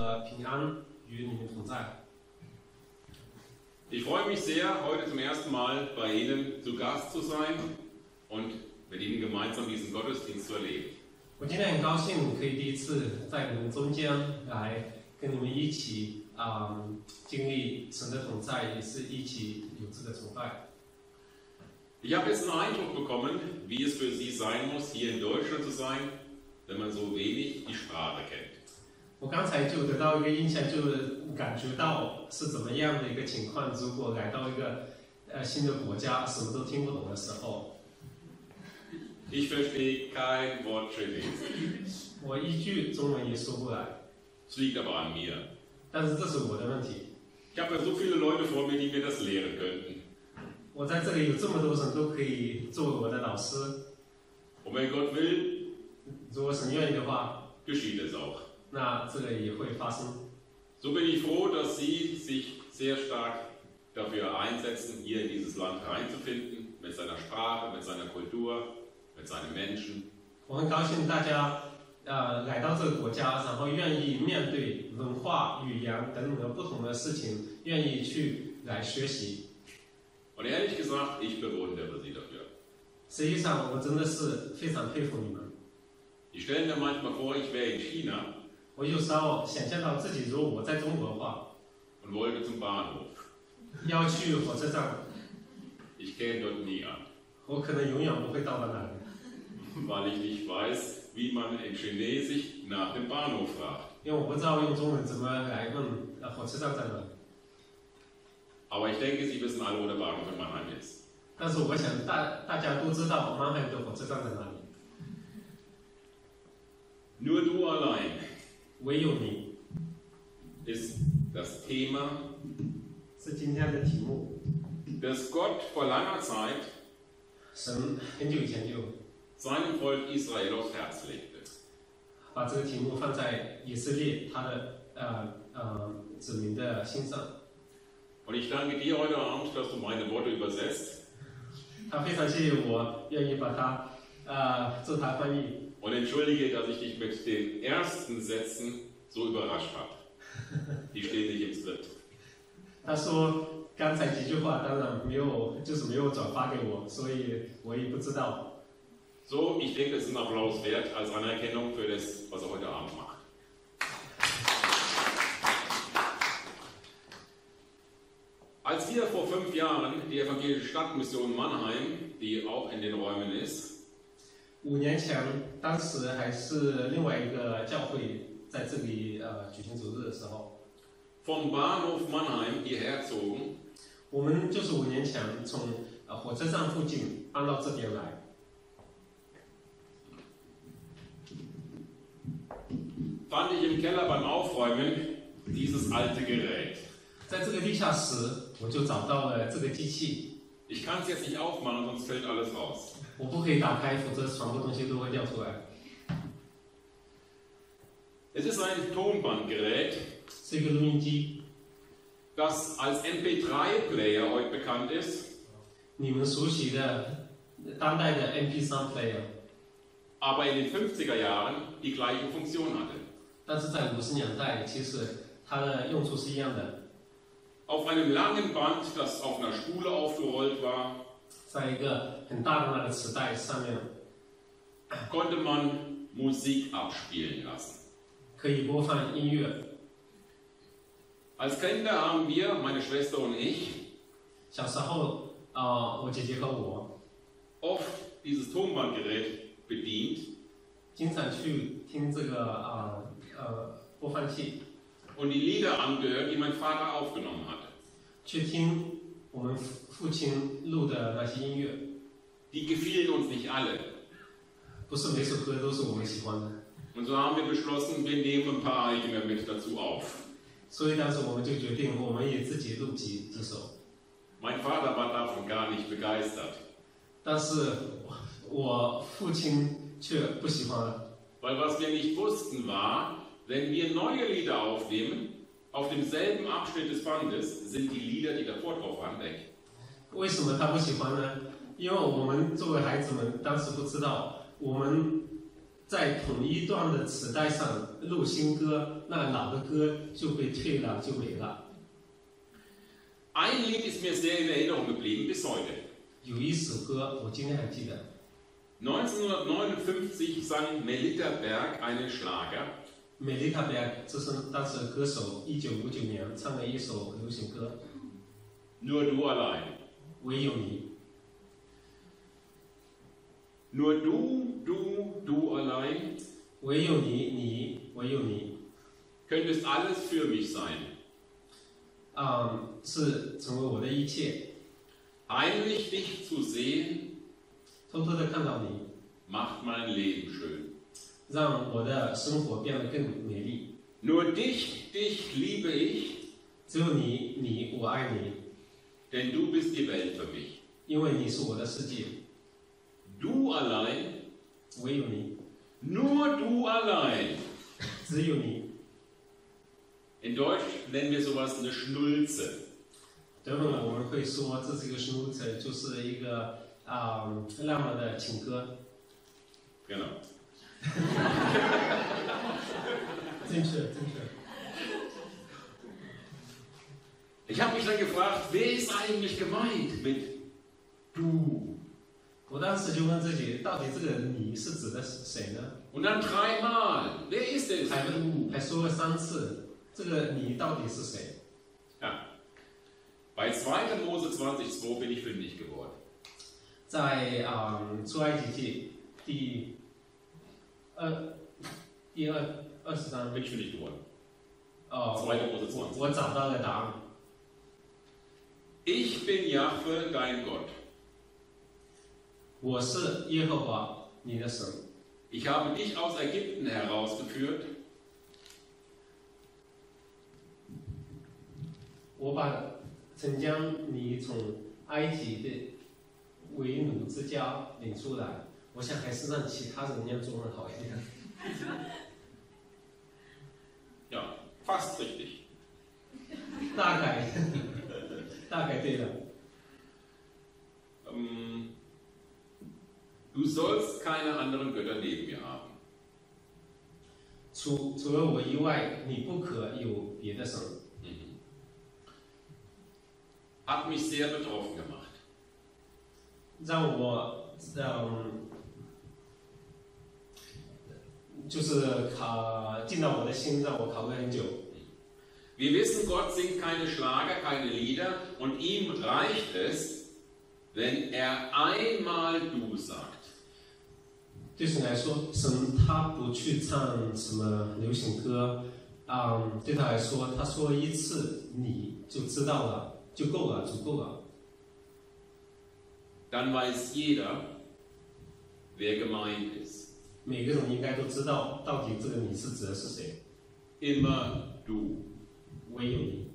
的平安与你们同在。 Ich freue mich sehr, heute zum ersten Mal bei Ihnen zu Gast zu sein und mit Ihnen gemeinsam diesen Gottesdienst zu erleben. 我今天很高兴可以第一次在你们中间来跟你们一起经历神的同在，也是一起有这个崇拜。 Ich habe jetzt einen Eindruck bekommen, wie es für Sie sein muss, hier in Deutschland zu sein, wenn man so wenig die Sprache kennt. 我刚才就得到一个印象，就是感觉到是怎么样的一个情况。如果来到一个新的国家，什么都听不懂的时候， Ich verstehe kein Wort Chinesisch. 我一句中文也说不来。 Es liegt aber an mir. 但是这是我的问题。 Ich habe ja so viele Leute vor mir, die mir das lehren könnten. 我在这里有这么多人都可以作为我的老师。 Und wenn Gott will, 如果神愿意的话， geschieht es auch. 那这个也会发生。 So bin ich froh, dass Sie sich sehr stark dafür einsetzen, hier in dieses Land reinzufinden, mit seiner Sprache, mit seiner Kultur, mit seinen Menschen. 我很高兴大家来到这个国家，然后愿意面对文化、语言等等的不同的事情，愿意去来学习。 Und ehrlich gesagt, ich bewundere Sie dafür. 实际上，我真的是非常佩服你们。 Ich stelle mir manchmal vor, ich wäre in China 我有时候想象到自己，如果我在中国的话， und wollte zum Bahnhof. 要去火车站， Ich käme dort nie an, 我可能永远不会到达那里， weil ich nicht weiß, wie man in Chinesisch nach dem Bahnhof fragt. 因为我不知道用中文怎么来问火车站在哪里。 Aber ich denke, Sie wissen alle, wo der Bahnhof in Mannheim ist. 但是我想大家都知道曼海的火车站在哪里。 Nur du allein 唯有你 ist das Thema, 是今天的题目。 das Gott vor langer Zeit 神很久以前就 seinem Volk Israel aufs Herz legte. 把这个题目放在以色列他的子民的心上。 Und ich danke dir heute Abend, dass du meine Worte übersetzt 他非常谢谢我，愿意把它做他翻译。 und entschuldige, dass ich dich mit den ersten Sätzen so überrascht habe. Die stehen nicht im Skript. 他说刚才几句话当然没有转发给我，所以我也不知道。 So, ich denke, es ist ein Applaus wert als Anerkennung für das, was er heute Abend macht. Als wir vor 5 Jahren die evangelische Stadtmission Mannheim, die auch in den Räumen ist, 5年前，当时还是另外一个教会在这里举行主日的时候， vom Bahnhof Mannheim hierher zogen, 我们就是5年前从火车站附近搬到这边来。 fand ich im Keller beim Aufräumen dieses alte Gerät. 在这个地下室，我就找到了这个机器。 Ich kann es jetzt nicht aufmachen, sonst fällt alles raus. 我不可以打开，否则全部东西都会掉出来。 Es ist ein Tonbandgerät, 是一个录音机， das als MP3-Player heute bekannt ist, 你们熟悉的当代的 MP3 player， aber in den 50er Jahren die gleiche Funktion hatte. 但是在50年代，其实它的用处是一样的。 Auf einem langen Band, das auf einer Spule aufgerollt war, 在一个很大的那个磁带上面， konnte man Musik abspielen lassen. 可以播放音乐。 Als Kinder haben wir, meine Schwester und ich, 小时候，我姐姐和我 oft dieses Tonbandgerät bedient 经常去听这个播放器， und die Lieder angehört, die mein Vater aufgenommen hatte. 去听我们父亲录的那些音乐。 Die gefielen uns nicht alle. 不是每首歌都是我们喜欢的， Und so haben wir beschlossen, wir nehmen ein paar eigene mit dazu auf. 所以当时我们就决定，我们也自己录几首。 Mein Vater war davon gar nicht begeistert, 但是我父亲却不喜欢， weil was wir nicht wussten war, wenn wir neue Lieder aufnehmen, auf demselben Abschnitt des Bandes sind die Lieder, die davor drauf waren, weg. 为什么他不喜欢呢？因为我们作为孩子们，当时不知道，我们在同一段的磁带上录新歌，那老的歌就被退了，就没了。 Ein Lied ist mir sehr in Erinnerung geblieben bis heute. 有一首歌我今天还记得。 1959 sang Melita Berg einen Schlager. Melita Berg 这是当时的歌手，1959年唱的一首流行歌。 Nur du allein. 唯有你。 Nur du, du allein. 唯有你，唯有你。 Könntest alles für mich sein. 是成为我的一切。 Heimlich dich zu sehen, 偷偷的看到你， macht mein Leben schön. 让我的生活变得更美丽。 Nur dich liebe ich, 只有你，我爱你， denn du bist die Welt für mich. 因为你是我的世界。 Du allein, 唯有你， nur du allein. 只有你。 In Deutsch nennen wir sowas eine Schnulze. 德文我们会说这是一个 Schnulze， 就是一个浪漫的情歌。 Genau. 正确。 Ich habe mich dann gefragt, wer ist eigentlich gemeint mit du? 我当时就问自己，到底这个你是指的是谁呢？ Und dann dreimal. Wer ist es? 还说了3次，这个你到底是谁？ Ja. Bei 2. Mose 20,2 bin ich fündig geworden. 在出埃及记第23 Bin ich fündig geworden. 哦， 2. Mose 20. 我找到了答案。 Ich bin Jahwe, dein Gott. 我是耶和华你的神， Ich habe dich aus Ägypten herausgeführt. 我曾将你从埃及的为奴之家领出来。我想还是让其他人念中文好一点。 Ja, fast richtig. 大概对了。 Du sollst keine anderen Götter neben mir haben. 除了我以外，你不可有别的神。 Hat mich sehr betroffen gemacht. 让我就是进到我的心，让我考虑很久。 Wir wissen, Gott singt keine Schlager, keine Lieder und ihm reicht es, wenn er einmal du sagt. 对神来说，神他不去唱什么流行歌，对他来说，他说一次你就知道了，就够了，足够了。 Dann weiß jeder, wer gemeint ist. 每个人应该都知道，到底这个你是指的是谁？ Immer du. 唯有你。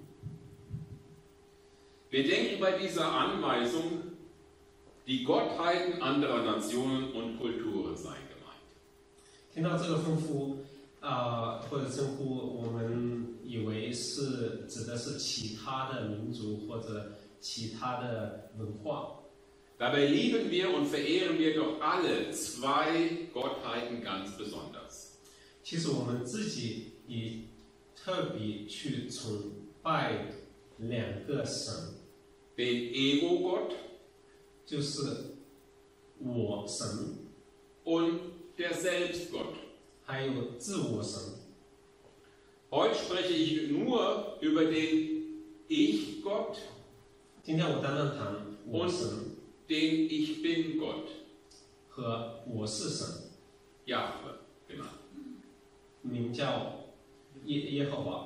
Wir denken bei dieser Anweisung, die Gottheiten anderer Nationen und Kulturen seien gemeint. 听到这个吩咐或者称呼，我们以为是指的是其他的民族或者其他的文化。 Dabei lieben wir und verehren wir doch alle 2 Gottheiten ganz besonders. 其实我们自己也特别去崇拜2个神， Den Ego-Gott 就是我神， und der Selbstgott. 还有自我神。 Heute spreche ich nur über den Ich-Gott 今天我单单谈我神 den Ich Bin-Gott. 和我是神， Jahwe, genau. 名叫耶和华。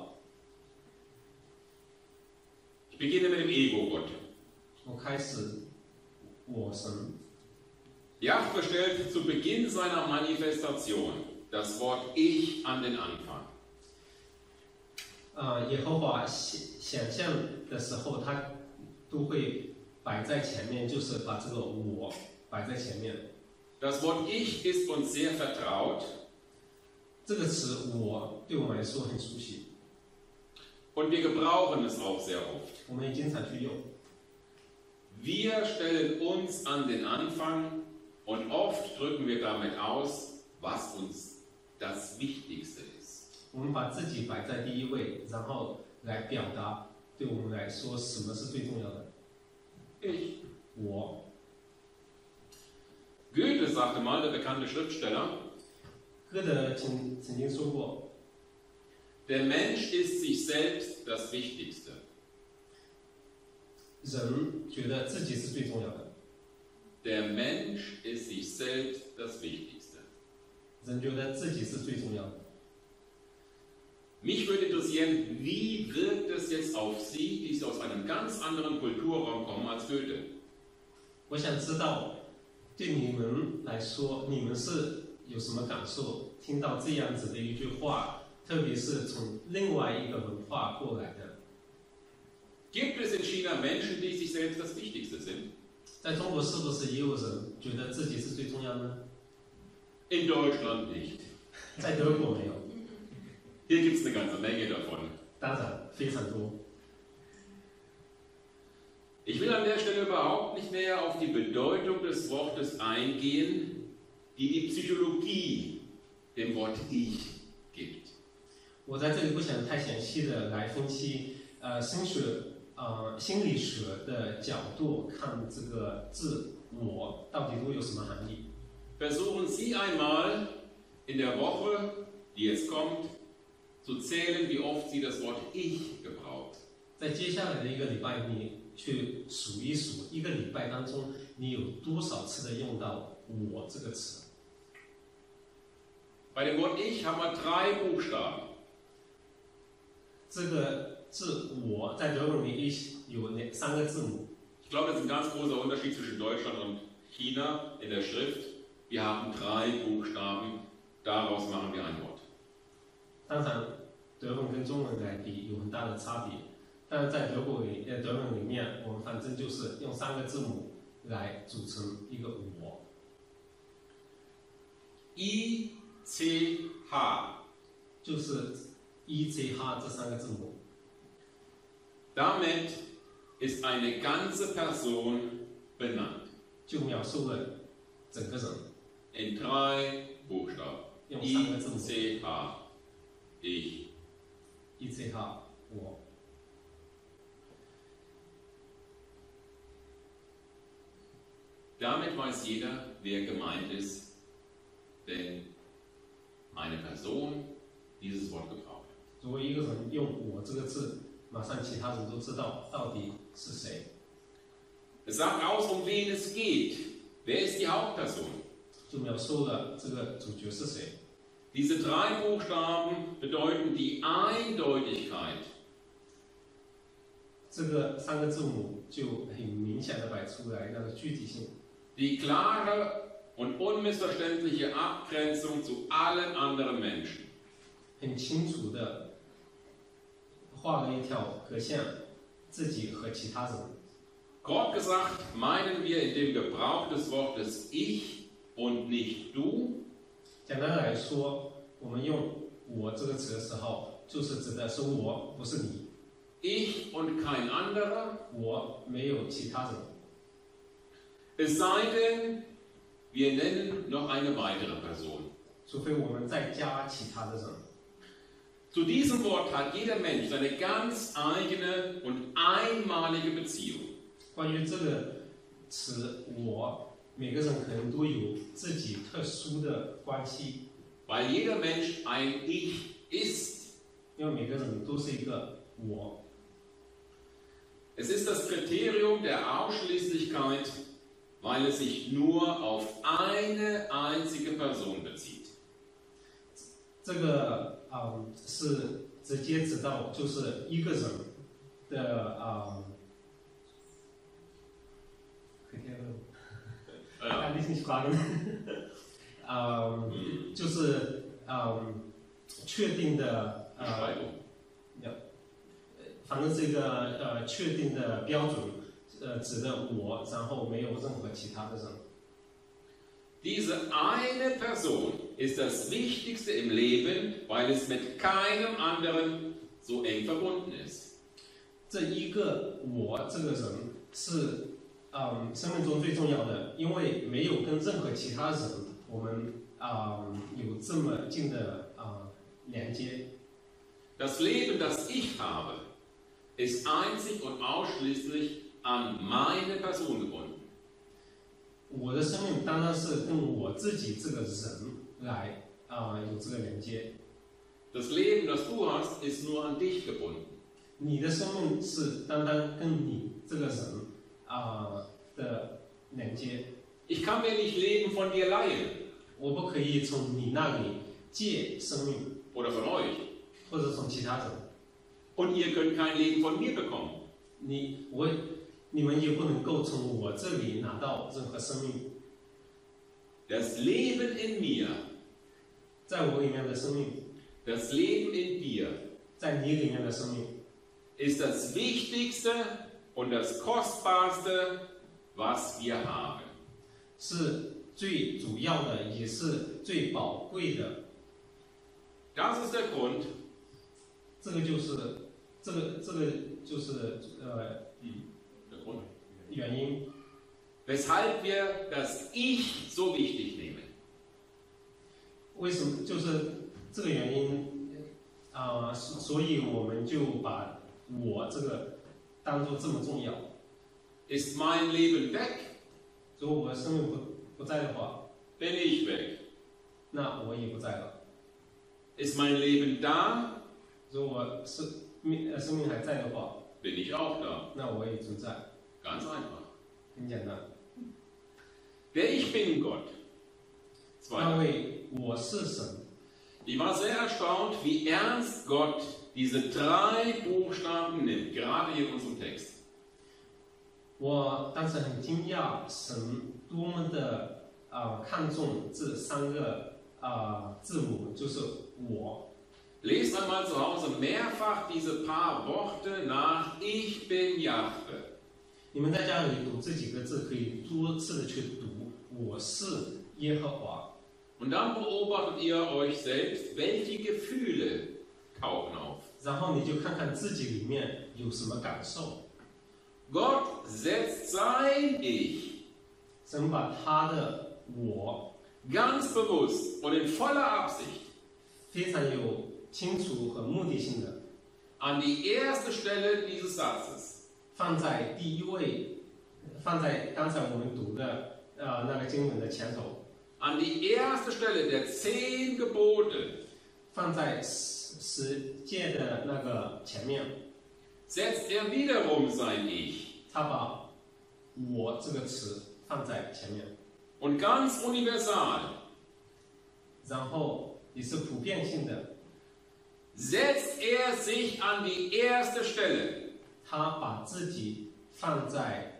Ich beginne mit dem Ego-Gott. 我开始我神。 Jahwe stellt zu Beginn seiner Manifestation das Wort Ich an den Anfang. 耶和华显现的时候，他都会摆在前面，就是把这个我摆在前面。 Das Wort Ich ist uns sehr vertraut. 这个词我对我们来说很熟悉， Und wir gebrauchen es auch sehr oft. 我们也经常去用。 Wir stellen uns an den Anfang und oft drücken wir damit aus, was uns das Wichtigste ist. 我们把自己摆在第一位，然后来表达对我们来说什么是最重要的。 Ich. 我。 Goethe sagte mal, der bekannte Schriftsteller, 歌德曾经说过， der Mensch ist sich selbst das Wichtigste. 人觉得自己是最重要的， Der Mensch ist sich selbst das Wichtigste. 人觉得自己是最重要的。 Mich würde interessieren, wie wirkt es jetzt auf Sie, die aus einem ganz anderen Kulturraum kommen als Goethe? 我想知道，对你们来说，你们是有什么感受？听到这样子的一句话，特别是从另外一个文化过来的。 Gibt es in China Menschen, die sich selbst das Wichtigste sind? 在中国是不是也有人觉得自己是最重要的呢？ In Deutschland nicht. 在德国没有， Hier gibt es eine ganze Menge davon. 当然非常多。 Ich will an der Stelle überhaupt nicht näher auf die Bedeutung des Wortes eingehen, die die Psychologie dem Wort Ich gibt. 我在这里不想太详细的来分析，心理学的角度看这个字“我”到底都有什么含义。 Versuchen Sie einmal in der Woche, die jetzt kommt, zu zählen, wie oft Sie das Wort Ich gebraucht. 在接下来的一个礼拜，你去数一数，一个礼拜当中你有多少次的用到“我”这个词。 Bei dem Wort Ich haben wir 3 Buchstaben. 这个字“我”在德文里 ich 有3个字母。 Ich glaube, das ist ein ganz großer Unterschied zwischen Deutschland und China in der Schrift. Wir haben 3 Buchstaben, daraus machen wir ein Wort. 当然，德文跟中文来比有很大的差别，但是在德文里面，我们反正就是用3个字母来组成一个“我”。 I, C, H. 就是 ECH 这3个字母。 Damit ist eine ganze Person benannt. 就描述了整个人。 In 3 Buchstaben. 用3个字 I, 母 C, H. Ich. ECH 我。 Damit weiß jeder, wer gemeint ist, wenn eine Person dieses Wort gebraucht. 如果一个人用“我”这个字，马上其他人都知道到底是谁。 Es sagt aus, um wen es geht. Wer ist die Hauptperson? 就描述了这个主角是谁。 Diese 3 Buchstaben bedeuten die Eindeutigkeit. 这个3个字母就很明显的摆出来那个具体性。 Die klare und unmissverständliche Abgrenzung zu allen anderen Menschen. 很清楚的画了一条隔线，自己和其他人。 Grob gesagt meinen wir in dem Gebrauch des Wortes Ich und nicht du, 简单的来说，我们用“我”这个词的时候，就是指的是我，不是你。 ich und kein anderer, 我没有其他人， es sei denn, wir nennen noch eine weitere Person. 除非我们再加其他的人。 Zu diesem Wort hat jeder Mensch seine ganz eigene und einmalige Beziehung. 关于这个词“我”，每个人可能都有自己特殊的关系， Weil jeder Mensch ein Ich ist. 因为每个人都是一个“我”。 Es ist das Kriterium der Ausschließlichkeit, weil es sich nur auf eine einzige Person bezieht. 这个是直接指到就是一个人的kann ich nicht fragen 就是确定的反正是一个确定的标准，指的我，然后没有任何其他的人。 Diese eine Person ist das Wichtigste im Leben, weil es mit keinem anderen so eng verbunden ist. 这一个我这个人是生命中最重要的，因为没有跟任何其他人我们有这么近的连接。 Das Leben, das ich habe, ist einzig und ausschließlich an meine Person gebunden. 我的生命单单是跟我自己这个人来有这个连接。 Das Leben, das du hast, ist nur an dich gebunden. 你的生命是单单跟你这个人的连接。 Ich kann mir nicht Leben von dir leihen 我不可以从你那里借生命， oder von euch. 或者从其他人。 Und ihr könnt kein Leben von mir bekommen. 你们也不能够从我这里拿到任何生命。 Das Leben in mir, 在我里面的生命， das Leben in dir, 在你里面的生命， ist das Wichtigste und das Kostbarste, was wir haben. 是最主要的，也是最宝贵的。 Das ist der Grund, 这个就是 der Grund, 原因， weshalb wir das Ich so wichtig nehmen. 为什么就是这个原因所以我们就把我这个当做这么重要。 Ist mein Leben weg, 如果我的生命不在的话， bin ich weg. 那我也不在了。 Ist mein Leben da, 如果我生命还在的话， bin ich auch da. 那我也存在， Ganz einfach. 很简单。 Der Ich bin Gott. 那 Zweiter. 位我是神， Ich war sehr erstaunt, wie ernst Gott diese 3 Buchstaben nimmt, gerade hier in unserem Text. 我当时很惊讶，神多么的看重这3个字母，就是我。 Lest einmal zu Hause mehrfach diese paar Worte nach. Ich bin Jahwe. 你们在家里读这几个字，可以多次的去读，我是耶和华。 Und dann beobachtet ihr euch selbst, welche Gefühle tauchen auf. 然后你就看看自己里面有什么感受。 Gott setzt sein Ich 神把他的我 ganz bewusst und in voller Absicht 非常有清楚和目的性的 an die erste Stelle dieses Satzes. 放在第一位，放在刚才我们读的那个经文的前头， An die erste Stelle der 10 Gebote 放在十诫的那个前面， setzt er wiederum sein Ich. 他把我这个词放在前面， Und ganz universal 然后也是普遍性的， setzt er sich an die erste Stelle. 他把自己放在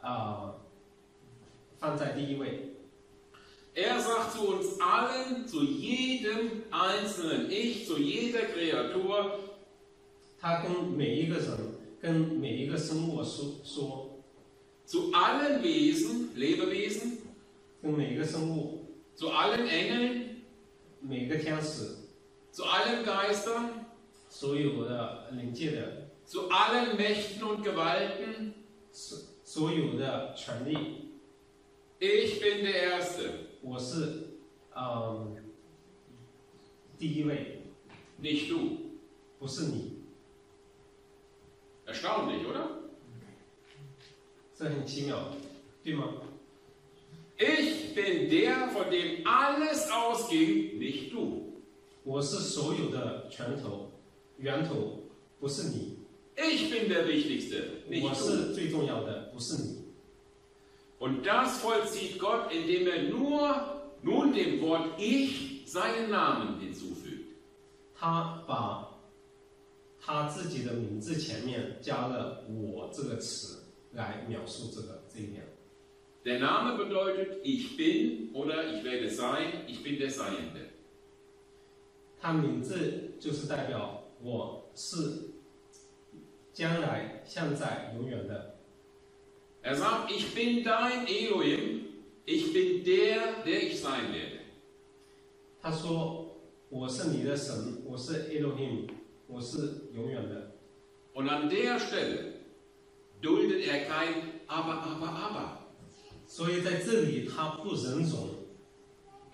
第一位。 Er sagt zu uns allen, zu jedem einzelnen Ich, zu jeder Kreatur, 他跟每一个人，跟每一个生物说， zu allen Wesen, Lebewesen, 跟每一个生物， zu allen Engeln, 每一个天使， zu allen Geistern, 所有的灵界的， zu allen Mächten und Gewalten, 所有的权利， ich bin der Erste, 我是第一位， nicht du. 不是你。 Erstaunlich, oder? 这很奇妙，对吗？ Ich bin der, von dem alles ausging, nicht du. 我是所有的源头，不是你。 Ich bin der Wichtigste, nicht 我 du. 是最重要的，不是你。 Und das vollzieht Gott, indem er nun dem Wort Ich seinen Namen hinzufügt. 他把他自己的名字前面加了“我”这个词来描述这一点。 Der Name bedeutet Ich bin oder ich werde sein, ich bin der Seiende. 他名字就是代表我是将来、现在、永远的。 Er sagt, ich bin dein Elohim, ich bin der ich sein werde. 他说：“我是你的神，我是 Elohim， 我是永远的。” Und an der Stelle duldet er kein Aber. 所以在这里他不忍容，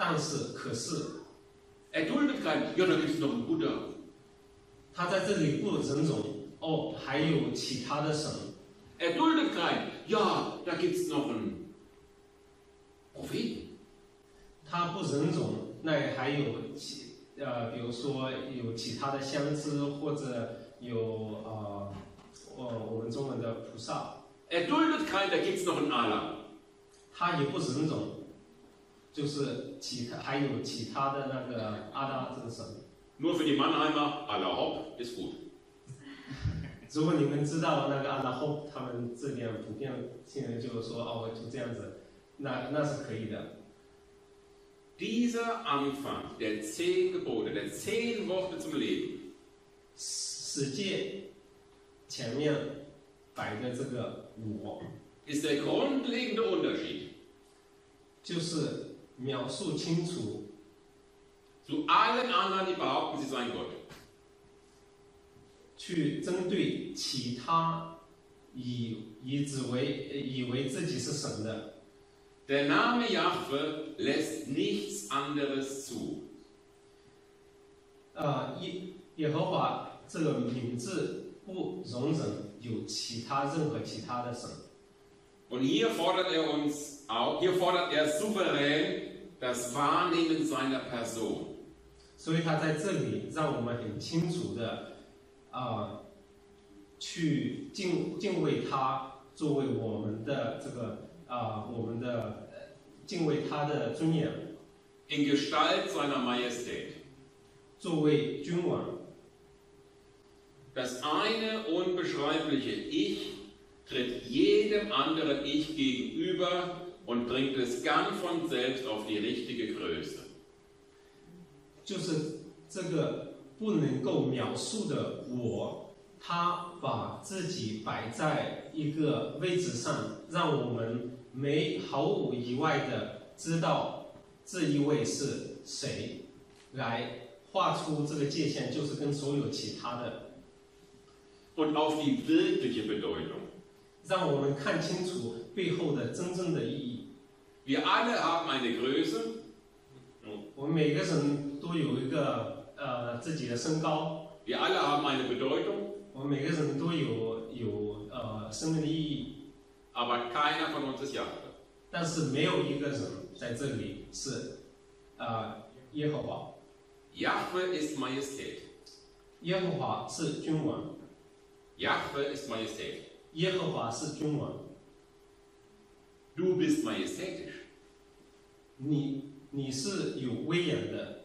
但是可是 duldet keinen, ja, da gibt es noch einen Buddha. 他在这里不忍种哦，还有其他的神。 Duldet keinen, ja, da gibt es noch einen Propheten. 他不忍种，那还有比如说有其他的相知，或者有我们中文的菩萨。 Duldet keinen, da gibt es noch einen Allah. 他也不忍种，就是还有其他的那个阿拉这个神。 Nur für die Mannheimer, Allah Hopp ist gut. 如果你们知道那个阿拉后，他们这边普遍性人就是说哦，就这样子，那是可以的。 Dieser Anfang der 10 Gebote, der 10 Worte zum Leben, 世界前面摆的这个我， ist der grundlegende Unterschied 就是描述清楚 zu allen anderen, die behaupten, sie seien Gott. 去针对其他以为自己是神的。 Der Name Jahwe lässt nichts anderes zu. 耶和华这个名字不容忍有任何其他的神。 Und hier fordert er souverän das Wahrnehmen seiner Person. 所以他在这里让我们很清楚的去敬畏他，作为我们的这个敬畏他的尊严。 In Gestalt seiner Majestät. 作为君王。 Das eine unbeschreibliche Ich tritt jedem anderen Ich gegenüber und bringt es ganz von selbst auf die richtige Größe. 就是这个不能够描述的我，他把自己摆在一个位置上，让我们毫无意外的知道这一位是谁，来画出这个界限，就是跟所有其他的。 Und auf die wirkliche Bedeutung. 让我们看清楚背后的真正的意义。 Wir alle haben eine Größe. 我们每个人都有一个自己的身高。 Wir alle haben eine Bedeutung. 我们每个人都有生命的意义。 Aber keiner von uns ist Jahwe. 但是没有一个人在这里是耶和华。 Jahwe ist Majestät. 耶和华是君王。 Jahwe ist Majestät. 耶和华是君王。 Du bist majestätisch. 你是有威严的。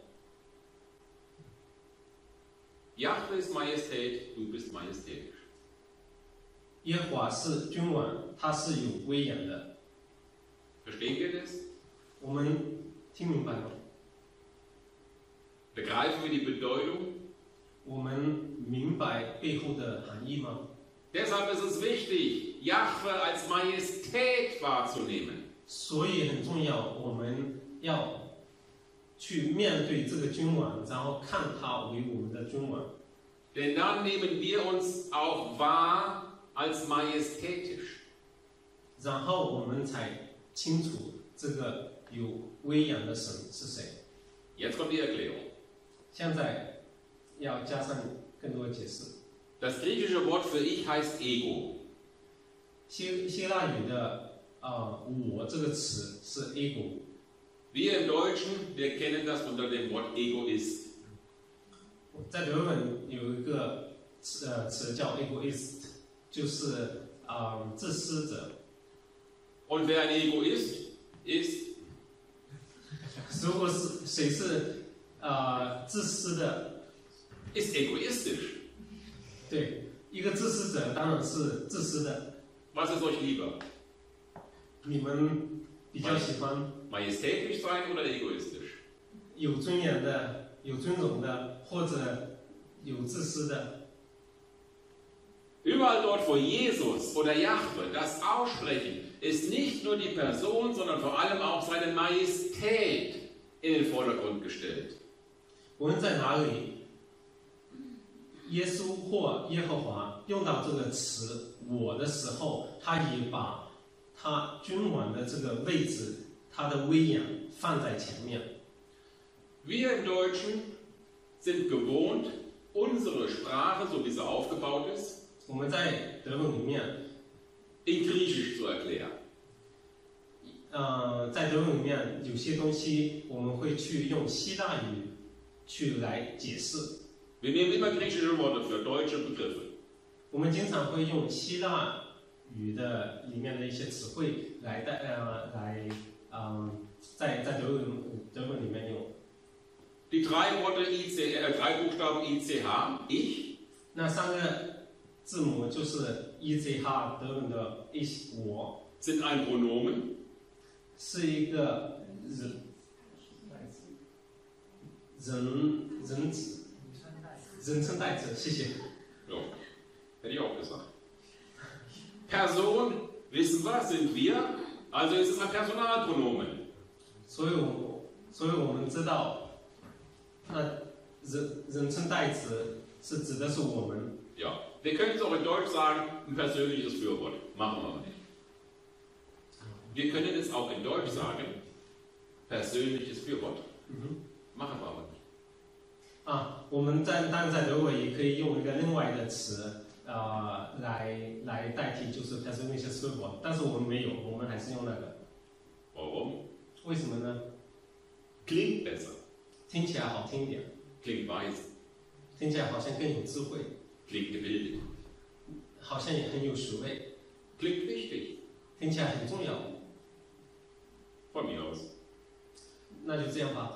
Jahwe ist Majestät, du bist majestätisch. 耶和华是君王，他是有威严的。 Verstehen wir das? 我们听明白吗？ Begreifen wir die Bedeutung? 我们明白背后的含义吗？ Deshalb ist es wichtig, Jahwe als Majestät wahrzunehmen. 所以很重要，我们要去面对这个君王，然后看他为我们的君王。 Denn dann nehmen wir uns auch wahr als majestätisch. 然后我们才清楚这个有威严的神是谁。 Jetzt kommt die Erklärung. 现在要加上更多解释。 Das griechische Wort für Ich heißt Ego. 希腊语的我这个词是 ego。 Wir im Deutschen, wir kennen das unter dem Wort Egoist. 在德文有一个词叫 egoist， 就是自私者。 Und wer ein Egoist ist, 如果是谁是自私的， ist egoistisch. 对，一个自私者当然是自私的。 Was ist euch lieber? 你们比较喜欢 Majestätisch sein oder egoistisch? 有尊严的、有尊荣的，或者有自私的？ Überall dort, wo Jesus oder Jahwe das aussprechen, ist nicht nur die Person, sondern vor allem auch seine Majestät in den Vordergrund gestellt. 我们在哪里？耶稣或耶和华用到这个词“我”的时候，他也把他君王的这个位置、他的威严放在前面。 Wir im Deutschen sind gewohnt, unsere Sprache, so wie sie aufgebaut ist, 我们在德文里面， in Griechisch zu erklären. 在德文里面有些东西我们会去用希腊语去来解释。 Wir nehmen immer griechische Worte für deutsche Begriffe. 我们经常会用希腊语的里面的一些词汇来在德文里面用。 Die drei Buchstaben ICH, ich, 那3个字母就是 ECH 德文的 ich 我， sind ein Pronomen. 是一个人称代词，谢谢。 So, hätte ich auch gesagt. Person, wissen wir, sind wir, also ist es ein Personalpronomen. 所以我们知道，那人称代词是指的是我们。 Ja, wir können es auch in Deutsch sagen, ein persönliches Fürwort. Machen wir aber nicht. Wir können es auch in Deutsch sagen, persönliches Fürwort. Machen wir aber nicht. 我们当然在德国也可以用一个另外的词，来代替，就是 persönliches Fürwort， 但是我们没有，我们还是用那个。 Warum? 为什么呢？ Klingt besser. 听起来好听一点， Klingt weise. 听起来好像更有智慧， Klingt gebildet. 好像也很有学位， Klingt wichtig. 听起来很重要。 Von mir aus. 那就这样吧。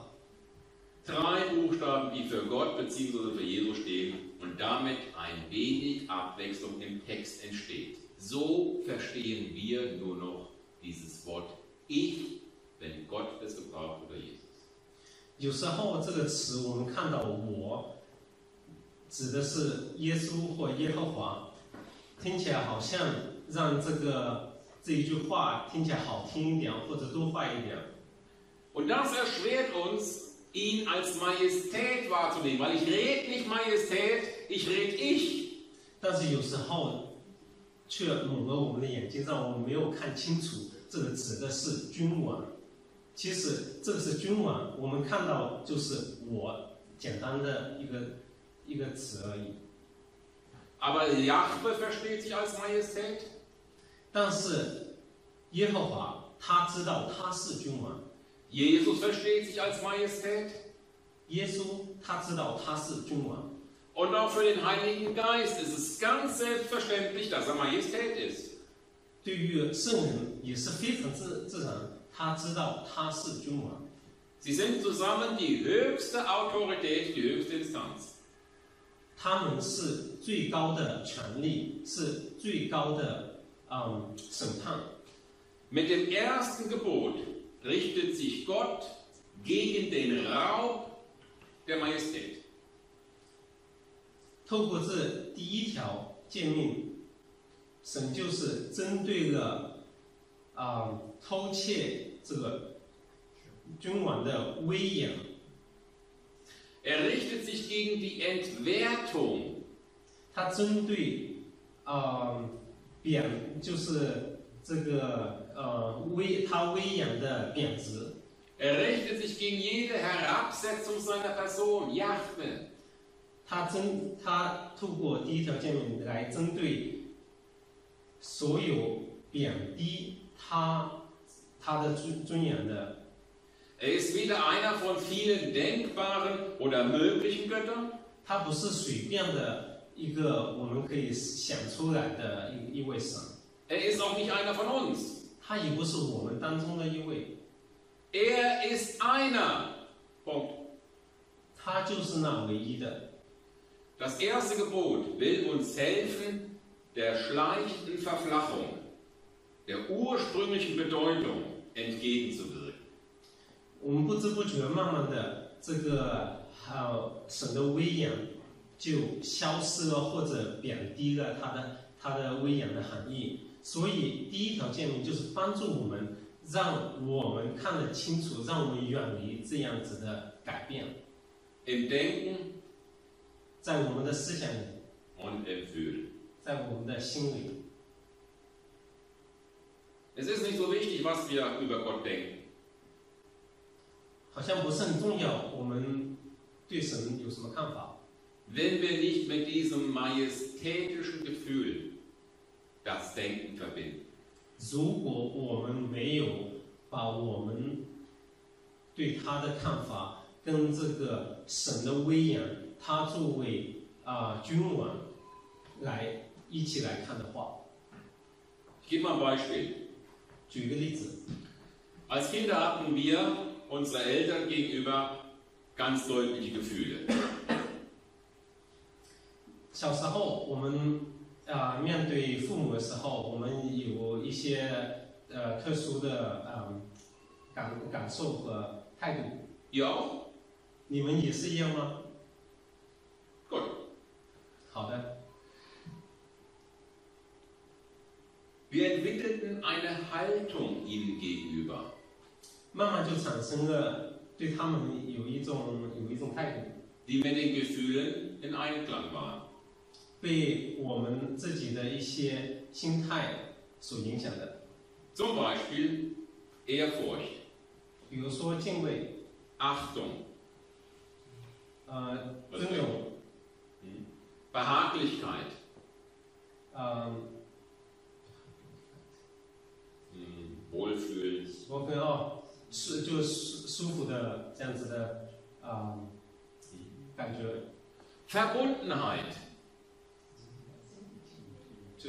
3 Buchstaben, die für Gott bzw. für Jesus stehen und damit ein wenig Abwechslung im Text entsteht. So verstehen wir nur noch dieses Wort Ich, wenn Gott es gebraucht oder Jesus. 有时候这个词我们看到我，指的是耶稣或耶和华，听起来好像让这一句话听起来好听一点，或者多话一点。 Und das erschwert uns, ihn als Majestät wahrzunehmen, weil ich rede nicht Majestät, ich rede ich. 但是有时候却蒙了我们的眼睛，让我们没有看清楚这个指的是君王。其实这个是君王，我们看到就是我简单的一个词而已。 Aber Jahwe versteht sich als Majestät. 但是耶和华他知道他是君王。 Jesus versteht sich als Majestät. 耶稣他知道他是君王， Und auch für den Heiligen Geist ist es ganz selbstverständlich, dass er Majestät ist. 对于圣人也是非常自然，他知道他是君王。 Sie sind zusammen die höchste Autorität, die höchste Instanz. 他们是最高的权力，是最高的审判。 Mit dem ersten Gebot richtet sich Gott gegen den Raub der Majestät. 透过这第一条诫命，神就是针对了偷窃这个君王的威严。 richtet sich gegen die Entwertung. 他针对就是这个他威严的贬值。 richtet sich gegen jede Herabsetzung seiner Person, Jahwe. 他透过第一条诫命来针对所有贬低他的尊严的。 ist wieder einer von vielen denkbaren oder möglichen Göttern. 他不是随便的一个我们可以想出来的一位神。 ist auch nicht einer von uns. 他也不是我们当中的一位。 ist einer. Punkt. 他就是那唯一的。 Das erste Gebot will uns helfen, der schleichenden Verflachung, der ursprünglichen Bedeutung entgegenzuwirken. 我们不知不觉慢慢的这个神的威严就消失了，或者贬低了他的威严的含义。所以第一条诫命就是帮助我们，让我们看得清楚，让我们远离这样子的改变。 Im Denken 在我们的思想里 und im Fühlen. 在我们的心里。 Es ist nicht so wichtig, was wir über Gott denken. 好像不是很重要，我们对神有什么看法？ wenn wir nicht mit diesem majestätischen Gefühl das Denken verbinden. 如果我们没有把我们对他的看法跟这个神的威严，他作为君王来一起来看的话， Ich gebe mal ein Beispiel. 举一个例子， Als Kinder hatten wir unseren Eltern gegenüber ganz deutliche Gefühle. 小时候我们面对父母的时候，我们有一些特殊的感受和态度。 Ihr auch? 你们也是一样吗？ Gut. 好的。 Wir entwickelten eine Haltung ihnen gegenüber. 慢慢就产生了对他们有一种态度， die mit den Gefühlen in Einklang waren. 被我们自己的一些心态所影响的。 Zum Beispiel Ehrfurcht, 比如说敬畏、 Achtung, 尊重、 Behaglichkeit, Wohlfühlen, 我跟就是舒服的这样子的感觉， Verbundenheit, 就是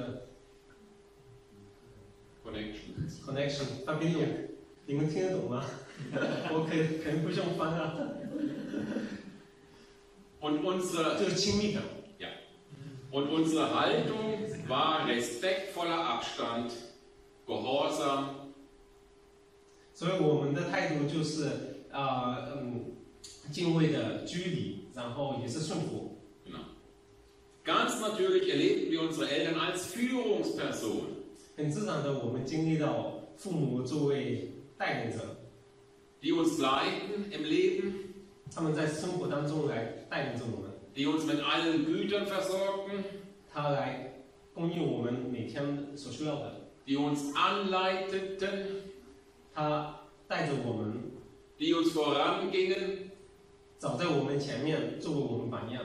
Connection. 发宾用，你们听得懂吗？我肯定不用翻啊。 Und unsere, 就是亲密感。 und unsere Haltung war respektvoller Abstand, Gehorsam, 所以我们的态度就是敬畏的距离，然后也是顺服。 genau. Ganz natürlich erlebten wir unsere Eltern als Führungsperson, 很自然的，我们经历到父母作为带领者， die uns leiten im Leben, 他们在生活当中来带领着我们， die uns mit allen Gütern versorgten, 他来供应我们每天所需要的， die uns anleiteten, 他带着我们， die uns vorangingen, 走在我们前面，作为我们榜样，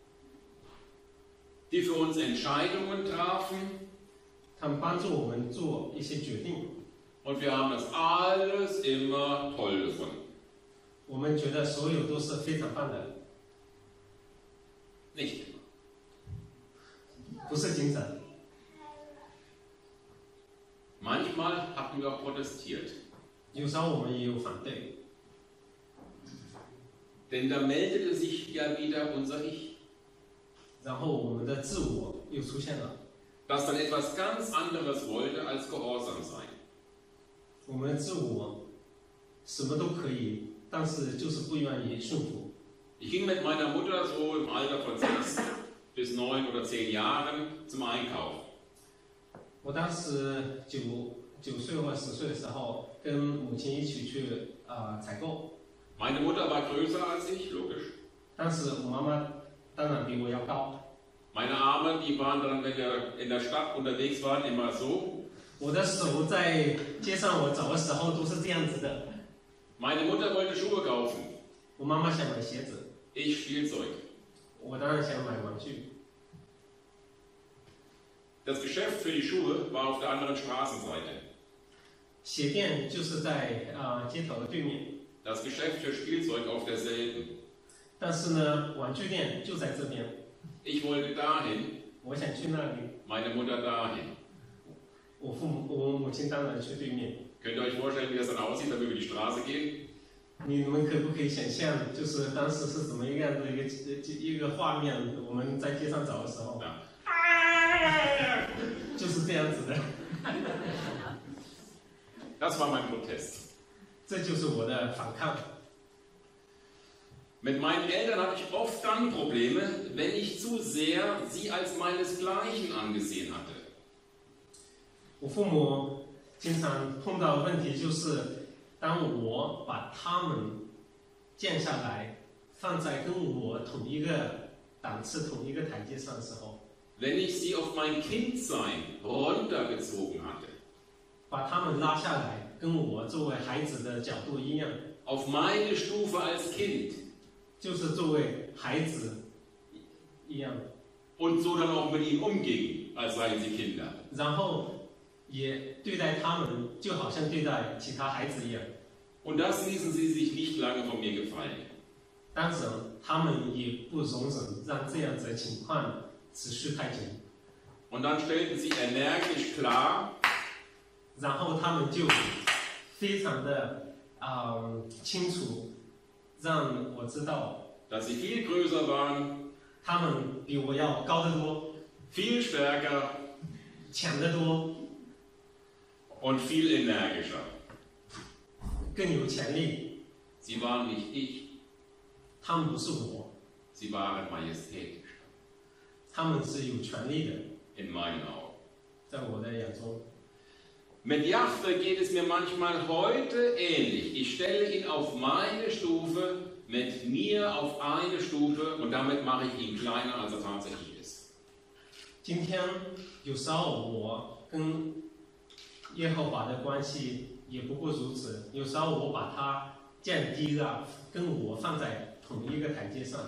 die für uns Entscheidungen trafen, 他们帮助我们做一些决定。 und wir haben das alles immer toll gefunden. 我们觉得所有都是非常棒的， Nicht. 不是经常。 Manchmal hatten wir auch protestiert, 有时候我们也有反对， denn da meldete sich ja wieder unser Ich, 然后我们的自我又出现了， das dann etwas ganz anderes wollte als gehorsam sein. 我们的自我什么都可以，但是就是不愿意顺服。 Ich ging mit meiner Mutter so im Alter von 6 bis 9 oder 10 Jahren zum Einkauf. 我当时9岁或10岁的时候，跟母亲一起去采购。 Meine Mutter war größer als ich, logisch. 当时我妈妈当然比我要高， Meine Arme, die waren dann, wenn wir in der Stadt unterwegs waren, immer so. 我的手在街上我走的时候都是这样子的。 Meine Mutter wollte Schuhe kaufen, 我妈妈想买鞋子， ich Spielzeug. 我当然想买玩具。 Das Geschäft für die Schuhe war auf der anderen Straßenseite. 鞋店就是在街头的对面， Das Geschäft für Spielzeug auf derselben. 但是呢，玩具店就在这边。 Ich wollte dahin, 我想去那里， meine Mutter dahin. 我母亲当然去对面。 Könnt ihr euch vorstellen, wie das dann aussieht, wenn wir über die Straße gehen? 你们可不可以想象，就是当时是怎么样的一个画面？我们在街上走的时候， 就是这样子的。 Das war mein Protest. 这就是我的反抗。 Mit meinen Eltern hatte ich oft dann Probleme, wenn ich zu sehr sie als meinesgleichen angesehen hatte. 我父母经常碰到的问题就是，当我把他们降下来，放在跟我同一个档次、同一个台阶上的时候， Wenn ich sie auf mein Kindsein runtergezogen hatte. 把他们拉下来，跟我作为孩子的角度一样， auf meine Stufe als Kind 就是作为孩子一样， und so dann auch mit ihnen umging, als seien sie Kinder. 然后也对待他们就好像对待其他孩子一样。 Und das ließen sie sich nicht lange von mir gefallen. 当然，他们也不容忍让这样子的情况持续太久， Und dann stellten sie energisch klar, 然后他们就非常的清楚，让我知道 dass sie viel größer waren, 他们比我要高得多， viel stärker 强得多， und viel energischer. 更有潜力。 Sie waren nicht ich, 他们不是我， sie waren majestätisch 他们是有权利的， in meinen Augen. 在我的眼中。 Mit Jahwe geht es mir manchmal heute ähnlich. Ich stelle ihn auf meine Stufe, mit mir auf eine Stufe und damit mache ich ihn kleiner, als er tatsächlich ist. 今天有时候我跟耶和华的关系也不过如此，有时候我把它降低了，跟我放在同一个台阶上。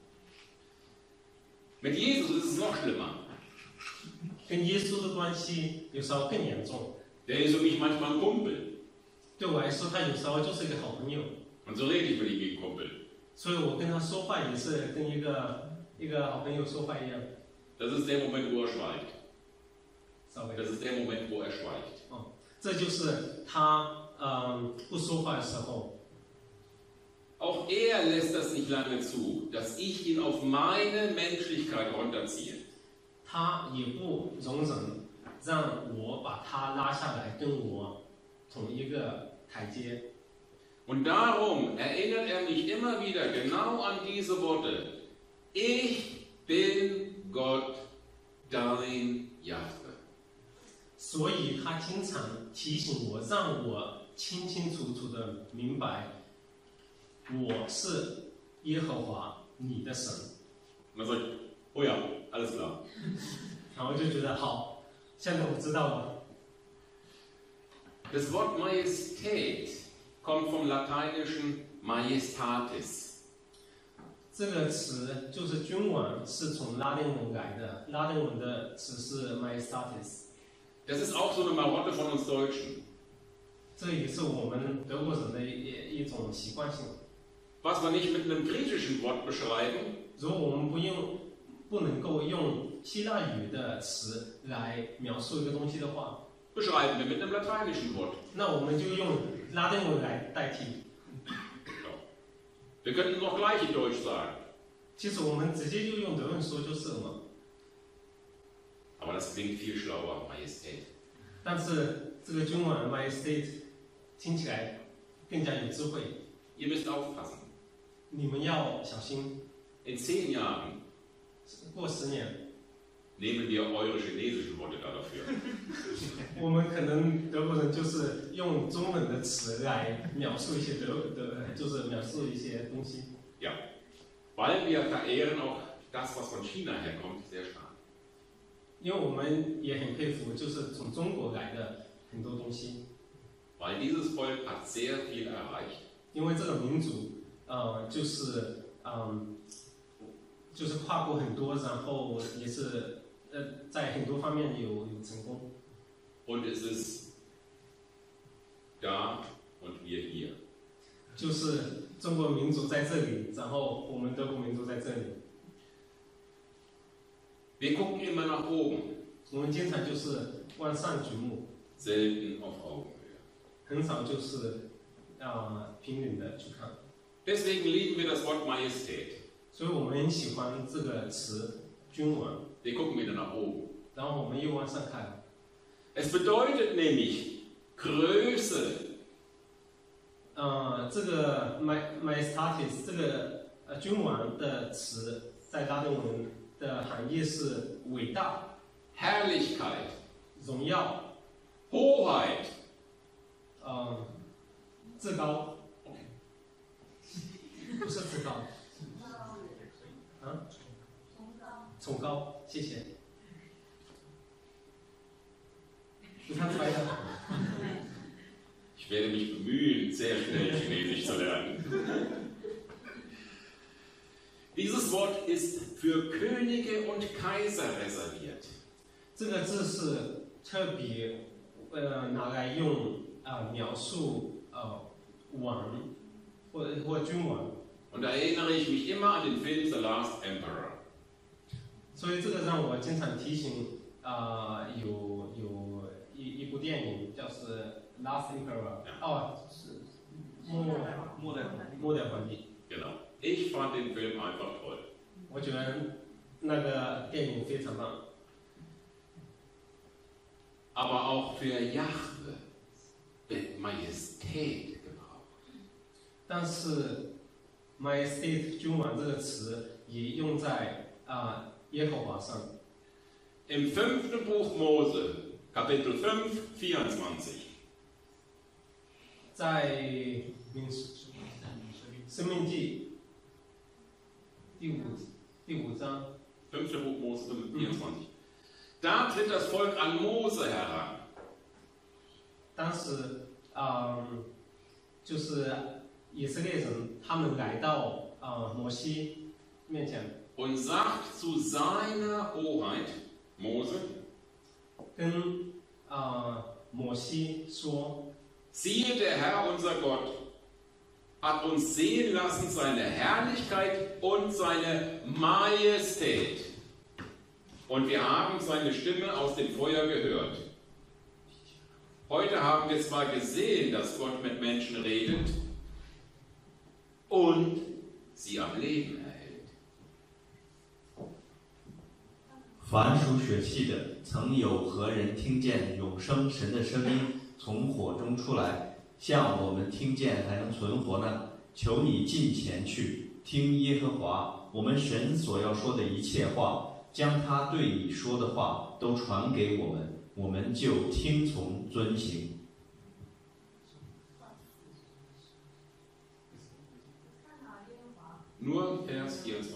Mit Jesus ist es noch schlimmer. 跟耶稣的关系有时候更严重。 Der ist für mich manchmal ein Kumpel. 对我来说，他有时候就是一个好朋友， Und so rede ich mit ihm wie ein Kumpel. 所以我跟他说话也是跟一个好朋友说话一样。 Das ist der Moment, wo er schweigt. 稍微， Das ist der Moment, wo er schweigt. 这就是他不说话的时候。 Auch er lässt das nicht lange zu, dass ich ihn auf meine Menschlichkeit runterziehe. 他也不容忍让我把他拉下来，跟我同一个台阶。 Und darum erinnert er mich immer wieder genau an diese Worte. Ich bin Gott, dein Jahwe. 所以他经常提醒我，让我清清楚楚的明白，我是耶和华你的神。 Und dann sage ich, oh ja, alles klar. 然后就觉得好，现在我知道了。 Das Wort Majestät kommt vom lateinischen Majestatis. 这个词就是君王，是从拉丁文来的，拉丁文的词是 majestatis。 Das ist auch so eine Marotte von uns Deutschen. 这也是我们德国人的一种习惯性。 Was wir nicht mit einem griechischen Wort beschreiben, 如果我们不能够用希腊语的词来描述一个东西的话， beschreiben wir mit einem lateinischen Wort. 那我们就用拉丁文来代替。 Wir könnten noch gleich in Deutsch sagen. 其实我们直接就用德文说就是了嘛。 Aber das klingt viel schlauer, Majestät. 但是这个君王 majestate 听起来更加有智慧， Ihr müsst aufpassen. 你们要小心。 In 10 Jahren 过10年， nehmen wir eure chinesischen Worte da dafür. 我们可能德国人就是用中文的词来描述一些就是描述一些东西。 Ja, weil wir verehren auch das, was von China herkommt, sehr stark. 因为我们也很佩服，就是从中国来的很多东西。 Weil dieses Volk hat sehr viel erreicht. 因为这个民族，就是跨过很多，然后也是在很多方面有成功。 Und es ist da und wir hier. 就是中国民族在这里，然后我们德国民族在这里。 Wir gucken immer nach oben, 我们经常就是往上举目， selten auf Augenhöhe. 很少就是平等的去看。 Deswegen lieben wir das Wort Majestät. 所以我们很喜欢这个词“君王 Wir gucken wieder nach oben.”， 然后我们又往上看。 Es bedeutet nämlich Größe. 这个 majestatis 这个君王的词在拉丁文的含义是伟大、 Herrlichkeit, 荣耀、 Hoheit. 至高，不是至高，崇高，谢谢。你看出来了？ Ich werde mich bemühen, sehr schnell Chinesisch zu lernen. Dieses Wort ist für Könige und Kaiser reserviert. 这个字是特别拿来用描述王或君王。 Und da erinnere ich mich immer an den Film The Last Emperor. 所以这个让我经常提醒有一部电影叫是《Last Emperor》，是末代皇帝。 Genau. Ich fand den Film einfach toll. 我觉得那个电影非常棒。 Aber auch für Jahwe wird Majestät gebraucht. 但是 “Majestate” 君王这个词也用在耶和华上。 Im 5. Buch Mose, Kapitel 5, 24. 在生命记第五章。 5. Buch Mose 5, 24. Da tritt das Volk an Mose heran. 当时就是以色列人，他们来到摩西面前， Und sagt zu seiner Hoheit, Mose, 跟摩西说 siehe, der Herr, unser Gott, hat uns sehen lassen seine Herrlichkeit und seine Majestät. Und wir haben seine Stimme aus dem Feuer gehört. Heute haben wir zwar gesehen, dass Gott mit Menschen redet und sie am Leben erhält. 凡属血气的，曾有何人听见永生神的声音从火中出来，像我们听见还能存活呢？求你近前去，听耶和华我们神所要说的一切话，将他对你说的话都传给我们，我们就听从遵行。 Nur Vers 24.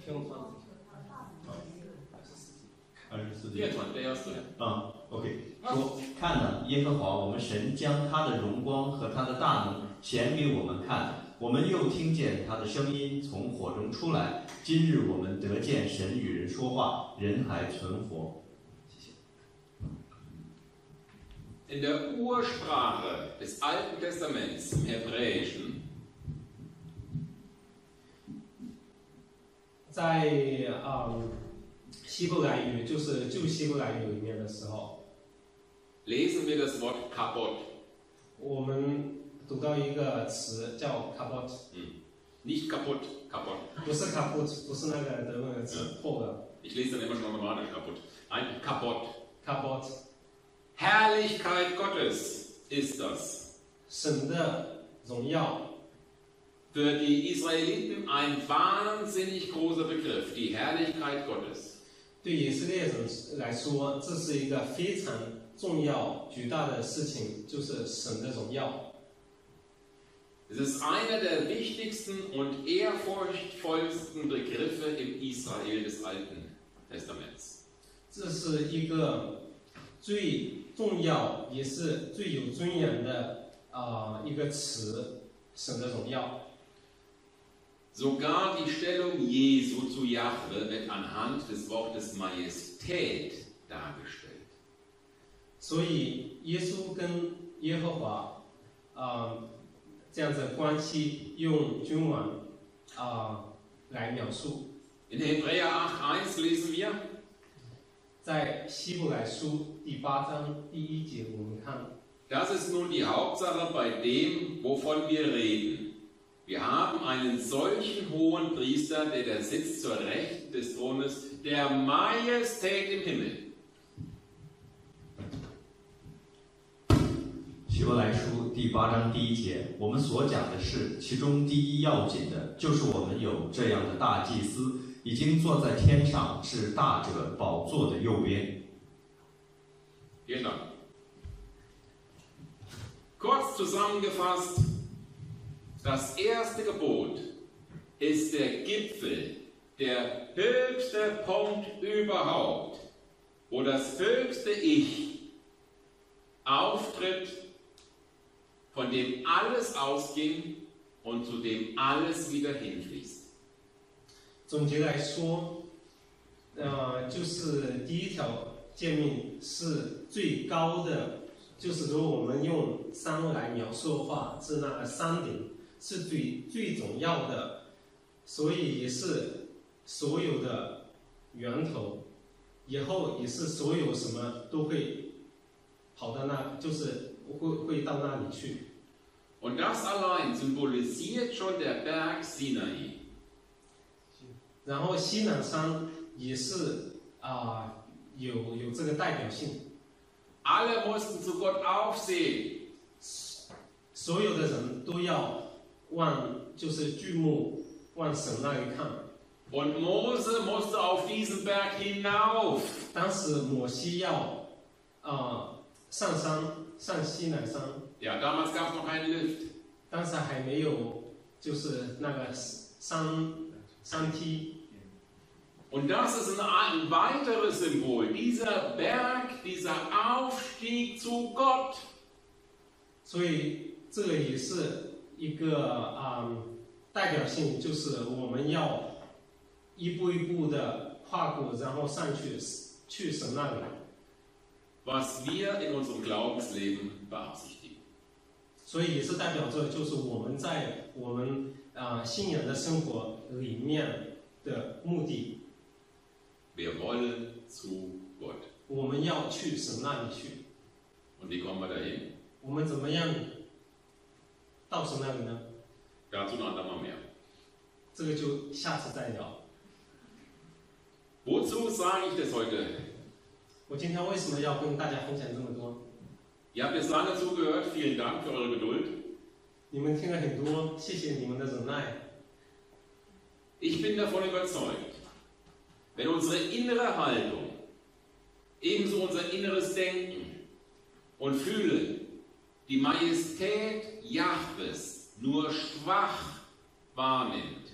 24, der erste. OK， 说看呢，耶和华我们神将他的荣光和他的大能显给我们看，我们又听见他的声音从火中出来。今日我们得见神与人说话，人还存活。谢谢。 In der Ursprache des Alten Testaments, im Hebräischen, 在希伯来语，就是旧希伯来语里面的时候， lesen wir das Wort Kabot. 我们读到一个词叫 “kabot”， Nicht kaputt, Kabot. 不是 “kabut”， 不是那个德文的词破了 Ich lese dann immer schon automatisch kaputt. Nein, Kabot. “kabot”。 Herrlichkeit Gottes ist das. 神的荣耀 Für die Israeliten ein wahnsinnig großer Begriff, die Herrlichkeit Gottes. 对以色列人来说，这是一个非常重要、巨大的事情，就是神的荣耀。 Es ist einer der wichtigsten und ehrfurchtvollsten Begriffe im Israel des Alten Testaments. 这是一个最重要也是最有尊严的一个词，神的荣耀。 Sogar die Stellung Jesu zu Jahwe wird anhand des Wortes Majestät dargestellt. 所以耶稣跟耶和华这样子的关系，用君王来描述。 In Hebräer 8,1 lesen wir, 在希伯来书第8章第1节，我们看。 das ist nun die Hauptsache bei dem, wovon wir reden. Wir haben einen solchen hohen Priester, der sitzt zur Rechten des Thrones der Majestät im Himmel. 希伯来书第8章第1节，我们所讲的是其中第一要紧的，就是我们有这样的大祭司，已经坐在天上，是大者宝座的右边。 Vielen Dank. Kurz zusammengefasst, das erste Gebot ist der Gipfel, der höchste Punkt überhaupt, wo das höchste Ich auftritt von dem alles ausging und zu dem alles wieder hinfließt. 总结来说，就是第一条诫命是最高的，就是如果我们用3来描述的话，是那个3点是最重要的，所以也是所有的源头，以后也是所有什么都会跑到那，就是会到那里去。 Und das allein symbolisiert schon der Berg Sinai. 然后西南山也是有这个代表性， Alle mussten zu Gott aufsehen. 所有的人都要就是举目往神那里看。 Und Mose musste auf diesen Berg hinauf. 当时摩西要上西南山， Ja, damals gab es noch keinen Lift. 当时还没有就是那个山梯。 Und das ist ein weiteres Symbol, dieser Berg, dieser Aufstieg zu Gott. 所以这个也是一个代表性，就是我们要一步一步的跨过，然后上去神那里。 Was wir in unserem Glaubensleben beabsichtigen. 所以也是代表着，就是我们在我们信仰的生活里面的目的。 Wir wollen zu Gott. 我们要去神那里去。 Und wie kommen wir dahin? 我们怎么样到神那里呢？ Dazu noch einmal mehr. 这个就下次再聊。 Wozu sage ich das heute? 我今天为什么要跟大家分享这么多？ Ihr habt jetzt lange zugehört. Vielen Dank für eure Geduld. 你们听了很多，谢谢你们的忍耐。 Ich bin davon überzeugt, wenn unsere innere Haltung, ebenso unser inneres Denken und Fühlen die Majestät Jahwes nur schwach wahrnimmt,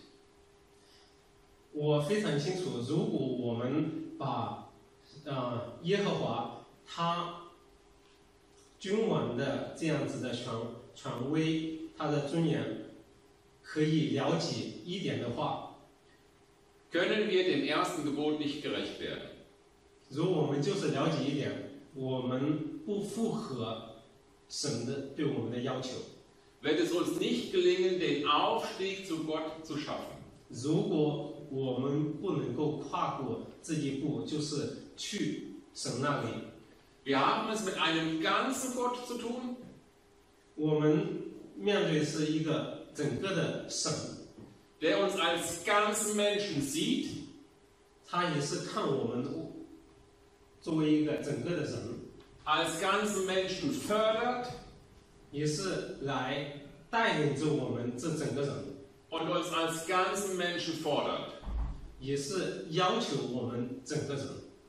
我非常清楚，如果我们把耶和华他君王的这样子的权威，他的尊严，可以了解一点的话， können wir dem ersten Gebot nicht gerecht werden. 如果我们就是了解一点，我们不符合神的对我们的要求。 Wird es uns nicht gelingen, den Aufstieg zu Gott zu schaffen. 如果我们不能够跨过这一步，就是去神那里， Wir haben es mit einem ganzen Gott zu tun, 我们面对是一个整个的神， der uns als ganzen Menschen sieht, 他也是看我们作为一个整个的人， als ganzen Menschen fördert 也是来带领着我们这整个人， und uns als ganzen Menschen fordert. 也是要求我们整个人。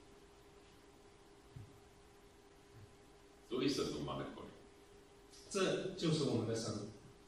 So ist das nun mal mit Gott. 这就是我们的神。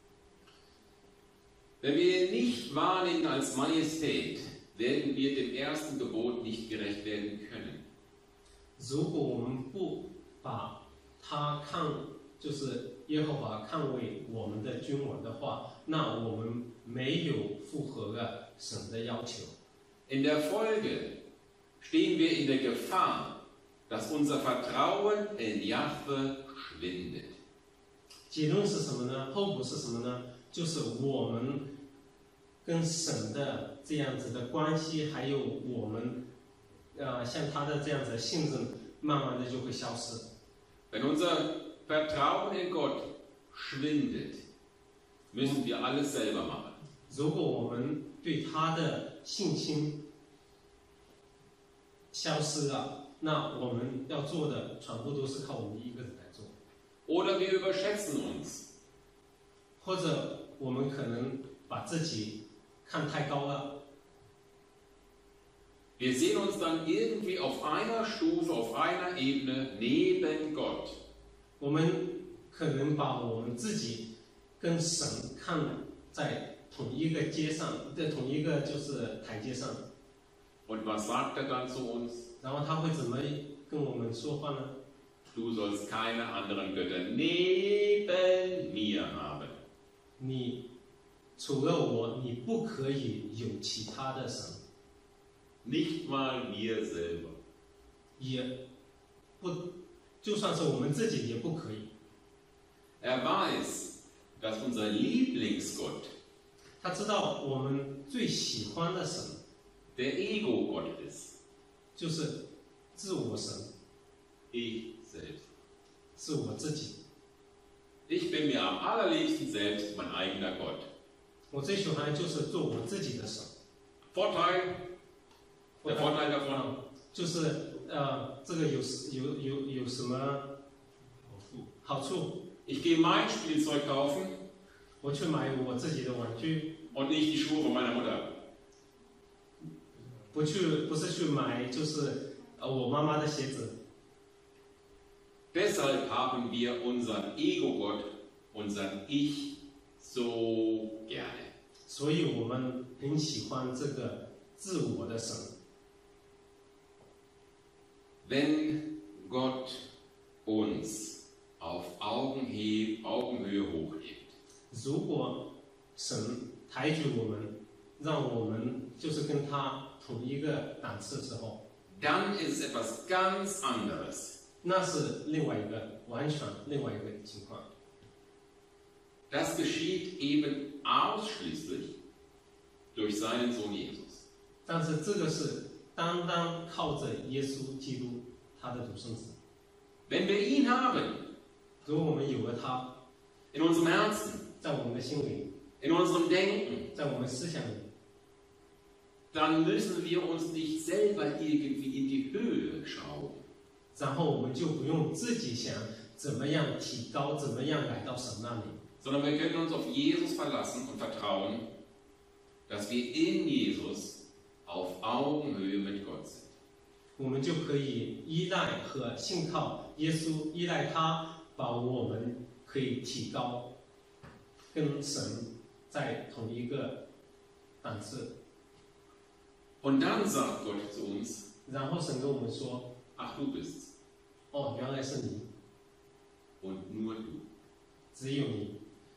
Wenn wir ihn nicht wahrnehmen als Majestät, werden wir dem ersten Gebot nicht gerecht werden können. 如果我们不把他就是耶和华看为我们的君王的话，那我们没有符合了神的要求。 In der Folge stehen wir in der Gefahr, dass unser Vertrauen in Jahwe schwindet. 结论是什么呢？后果是什么呢？就是我们跟神的这样子的关系，还有我们像他的这样子的信任，慢慢的就会消失。 Wenn unser Vertrauen in Gott schwindet, müssen wir alles selber machen. 如果我们对他的信心消失了，那我们要做的全部都是靠我们一个人来做， Oder wir überschätzen uns. 或者我们可能把自己看太高了， Wir sehen uns dann irgendwie auf einer Stufe, auf einer Ebene neben Gott. 我们可能把我们自己跟神看在同一个阶上，在同一个就是台阶上， Und was sagt er dann zu uns? 然后他会怎么跟我们说话呢？ du sollst keine anderen Götter neben mir haben. 你除了我，你不可以有其他的神， Nicht mal wir selber. 也不，就算是我们自己也不可以。 Er weiß, dass unser Lieblingsgott 他知道我们最喜欢的神 der Ego-Gott ist. 就是自我神， Ich selbst. 是我自己。 Ich bin mir am allerliebsten selbst mein eigener Gott. 我最喜欢就是做我自己的神。 Vorteil, der Vorteil davon, 就是这个有什么好处？ ich gehe mein Spielzeug kaufen 我去买我自己的玩具， und nicht die Schuhe von meiner Mutter. 不是去买就是我妈妈的鞋子。 Deshalb haben wir unseren Ego-Gott, unseren Ich, so gerne. 所以我们很喜欢这个自我的神。 Wenn Gott uns auf Augenhöhe hochhebt, 如果神抬举我们，让我们就是跟他同一个档次之后， dann ist es etwas ganz anderes. 那是另外一个完全另外一个情况。 Das geschieht eben ausschließlich durch seinen Sohn Jesus. 但是这个是单单靠着耶稣基督他的独生子。 Wenn wir ihn haben, 如果我们有了他， in unserem Herzen, 在我们的心里， in unserem Denken, 在我们思想里， dann müssen wir uns nicht selber irgendwie in die Höhe schrauben. 然后我们就不用自己想怎么样提高，怎么样来到神那里， Sondern wir können uns auf Jesus verlassen und vertrauen, dass wir in Jesus auf Augenhöhe mit Gott sind. 我们就可以依赖和信靠耶稣，依赖他，把我们可以提高，跟神在同一个档次。 Und dann sagt Gott zu uns, 然后神跟我们说 ach du bist's.：“ 哦，原来是你， Und nur du. 只有你。”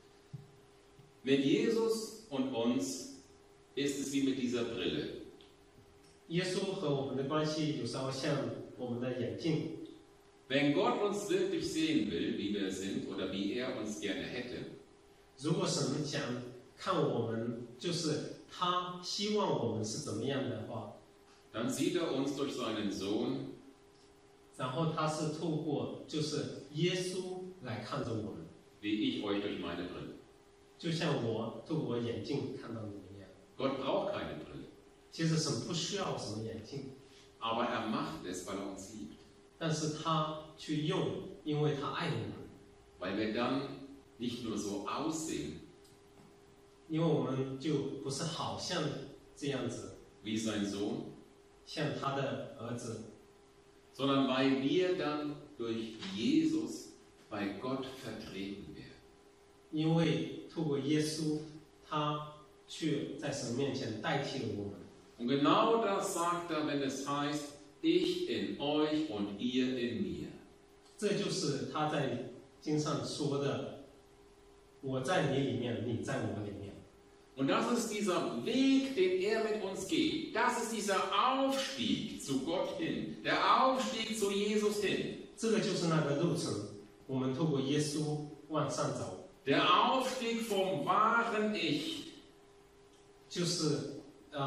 Mit Jesus und uns ist es wie mit dieser Brille. 耶稣和我们的关系有时候像我们的眼镜。 Wenn Gott uns wirklich sehen will, wie wir sind oder wie er uns gerne hätte, 如果神想看我们，就是他希望我们是怎么样的话， dann sieht er uns durch seinen Sohn 然后他是透过就是耶稣来看着我们， wie ich euch durch meine Brille. 就像我透过眼镜看到你一样。 Gott braucht keine Brille, 其实神不需要什么眼镜， aber er macht es, weil er uns liebt. 但是他去用，因为他爱我们， Weil wir dann nicht nur so aussehen 因为我们就不是好像这样子， wie sein Sohn, 像他的儿子， sondern weil wir dann durch Jesus bei Gott vertreten werden. 因为透过耶稣，他去在神面前代替了我们。 Und genau das sagt er, wenn es heißt, ich in euch und ihr in mir. 这就是他在经上说的：“我在你里面，你在我里面。” Und das ist dieser Weg, den er mit uns geht. Das ist dieser Aufstieg zu Gott hin, der Aufstieg zu Jesus hin. 这个就是那个路程，我们透过耶稣往上走， Der Aufstieg vom wahren Ich. 就是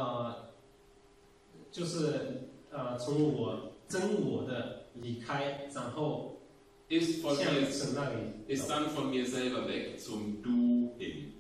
从我真我的离开，然后 Ist, von 向 mir, 神那里 ist 走， dann von mir selber weg zum Du hin.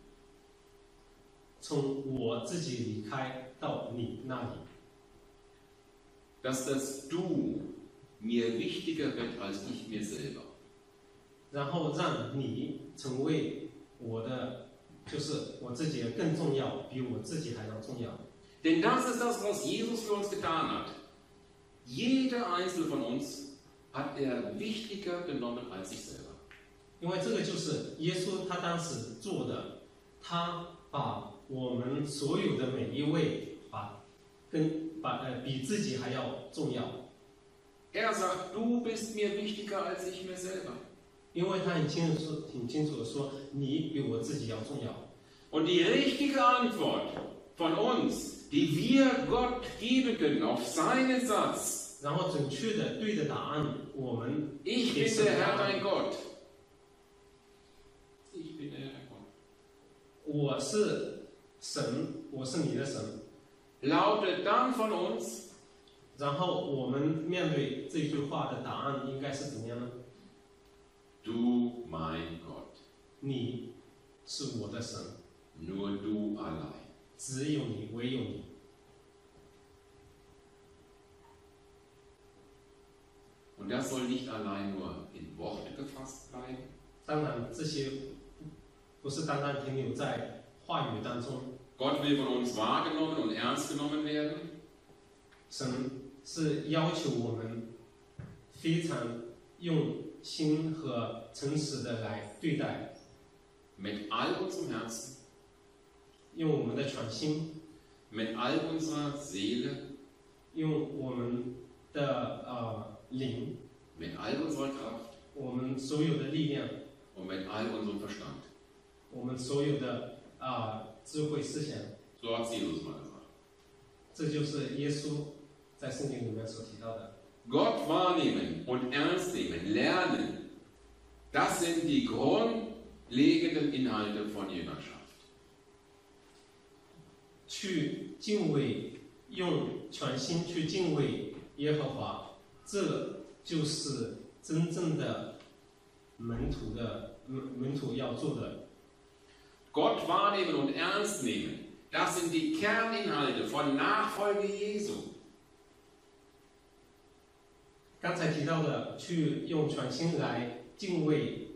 从我自己离开到你那里， Dass das Du mir wichtiger wird als ich mir selber. 然后让你成为我的，就是我自己的更重要，比我自己还要重要。 Denn das ist das, was Jesus für uns getan hat. Jeder einzelne von uns hat er wichtiger genommen als sich selber. 因为这个就是耶稣他当时做的，他把我们所有的每一位比自己还要重要。 Er sagt, du bist mir wichtiger als ich mir selber. 因为他很清楚的说，你比我自己要重要。 Und die richtige Antwort von uns, die wir Gott geben können auf seinen Satz, 然后准确的对的答案，我们 ich 给 bin 神 der 的答 Herr 案 dein Gott. Ich bin der Herr dein Gott. 我是神，我是你的神。 Lautet dann von uns, 然后我们面对这句话的答案应该是怎么样呢？ du mein Gott, 你是我的神， nur du allein. 只有你，唯有你。 Und das soll nicht allein nur in Worte gefasst bleiben, 当然，这些不是单单停留在话语当中， Gott will von uns wahrgenommen und ernst genommen werden. 神是要求我们非常用心和诚实的来对待， Mit all unserem Herzen, 用我们的全心， mit all unserer Seele, 用我们的灵， mit all unserer Kraft 我们所有的力量， und mit all unserem Verstand. 我们所有的智慧思想， So hat Jesus mal gesagt. 这就是耶稣在圣经里面所提到的。 Gott wahrnehmen und ernst nehmen, lernen, das sind die grundlegenden Inhalte von Jüngerschaft. 去敬畏，用全心去敬畏耶和华，这就是真正的门徒要做的。 Gott wahrnehmen und ernst nehmen, das sind die Kerninhalte von Nachfolge Jesu. 刚才提到的，去用全心来敬畏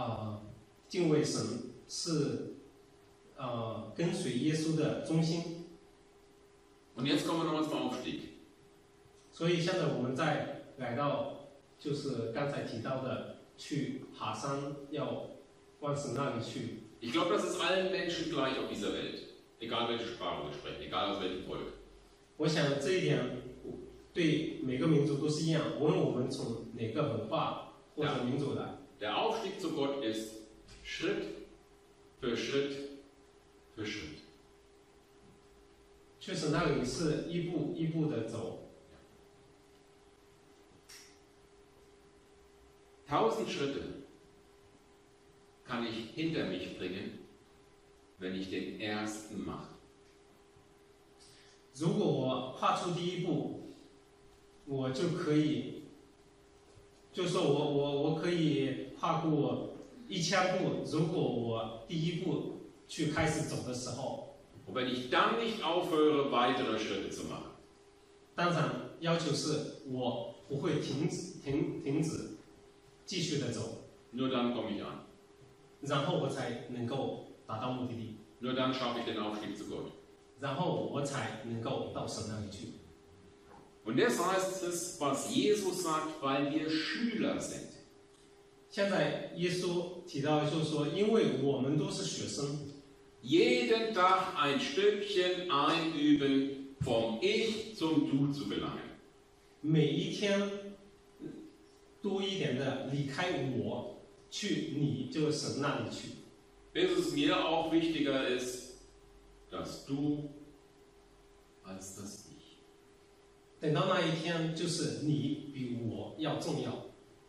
神，是跟随耶稣的中心。 Und jetzt kommen wir nochmal zum Aufstieg. 所以现在我们再来到，就是刚才提到的，去爬山要往神那里去。 Ich glaube, das ist allen Menschen gleich auf dieser Welt. Egal welche Sprache wir sprechen, egal aus welchem Volk. 我想这一点对每个民族都是一样，无论我们从哪个文化或者民族来， Der Aufstieg zu Gott ist Schritt für Schritt für Schritt. 去神那里是一步一步的走。 1000 Schritte kann ich hinter mich bringen, wenn ich den ersten mache. 如果我跨出第一步，我就可以，就说我可以跨过1000步。如果我第一步去开始走的时候， Und wenn ich dann nicht aufhöre, weitere Schritte zu machen, 当然要求是我不会停止，继续的走， nur dann komme ich an. 然后我才能够达到目的地， Nur dann schaffe ich den Aufstieg zu Gott. 然后我才能够到神那里去。 Und das heißt es, was Jesus sagt, weil wir Schüler sind. 现在耶稣提到就是说，因为我们都是学生， Jeden Tag ein Stückchen einüben, vom Ich zum Du zu gelangen. 每一天多一点的离开我，去你就是神那里去。 Bis es mir auch wichtiger ist, dass du als das Ich. 等到那一天，就是你比我要重要。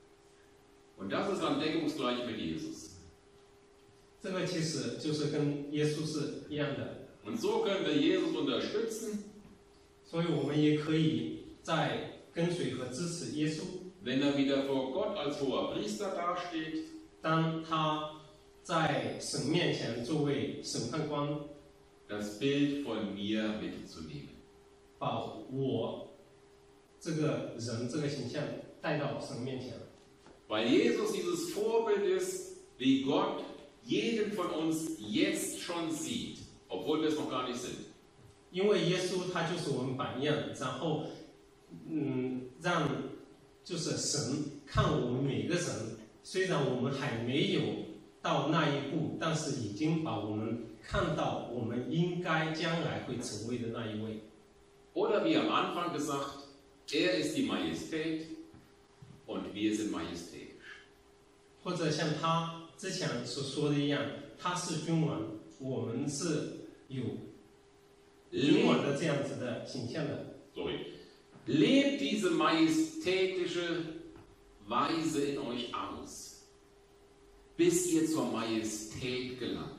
Und das ist dann deckungsgleich mit Jesus. 这个其实就是跟耶稣是一样的， Und so können wir Jesus unterstützen, 所以我们也可以在跟随和支持耶稣。 wenn er wieder vor Gott als hoher Priester dasteht, 当他在神面前作为审判官， das Bild von mir mitzunehmen. 把我这个人这个形象带到神面前。 Weil Jesus dieses Vorbild ist, wie Gott jeden von uns jetzt schon sieht, obwohl wir es noch gar nicht sind. 因为耶稣他就是我们榜样，然后让就是神看我们每个人，虽然我们还没有到那一步，但是已经把我们看到我们应该将来会成为的那一位。 Oder wie am Anfang gesagt, er ist die Majestät, und wir sind majestätisch. 或者像他之前所说的一样，他是君王，我们是有君王的这样子的形象的。 Lebt diese majestätische Weise in euch aus, bis ihr zur Majestät gelangt.